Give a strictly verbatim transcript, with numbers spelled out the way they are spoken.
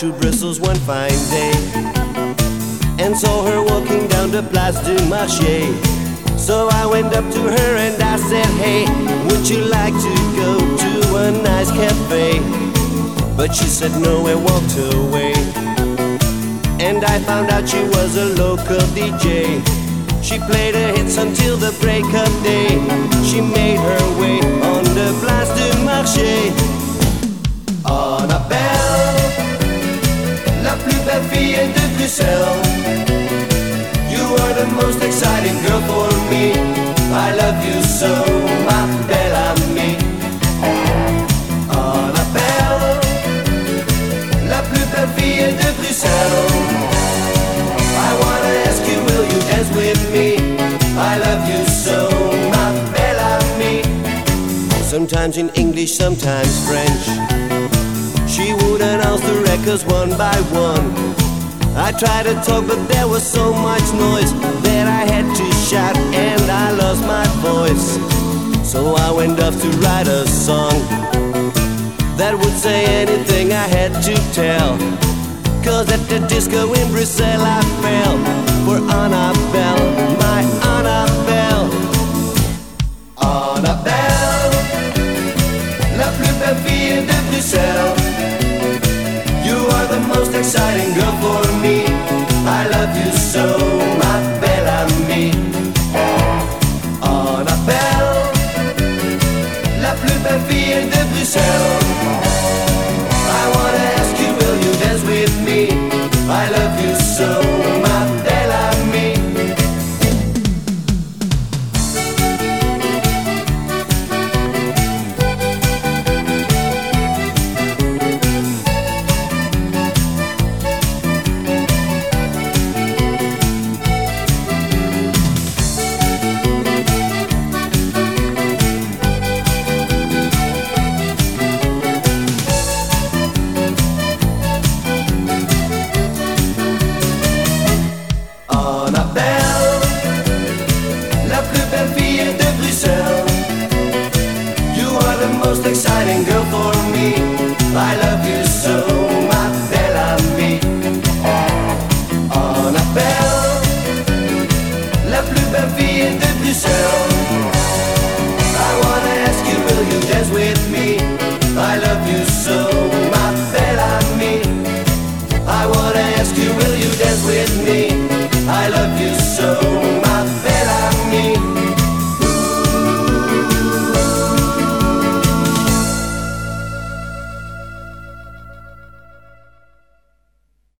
to Brussels one fine day and saw her walking down the Place du Marché. So I went up to her and I said, hey, would you like to go to a nice cafe? But she said no and walked away. And I found out she was a local D J. She played her hits until the break of day. She made her way on the Place du Marché. Annabelle, la plus belle fille de Bruxelles. You are the most exciting girl for me. I love you so, ma belle amie. Annabelle, la plus belle fille de Bruxelles. I wanna ask you, will you dance with me? I love you so, ma belle amie. Sometimes in English, sometimes French. She would announce the records one by one. I tried to talk, but there was so much noise that I had to shout and I lost my voice. So I went off to write a song that would say anything I had to tell. Cause at the disco in Brussels I fell for Annabelle, my Annabelle. Annabelle, la plus belle fille de Bruxelles. You are the most exciting girl for me. I love you so, ma belle amie. Annabelle, la plus belle fille de Bruxelles. I wanna ask you, will you dance with me? I love you so, ma belle amie. Exciting girl for me. I love you so.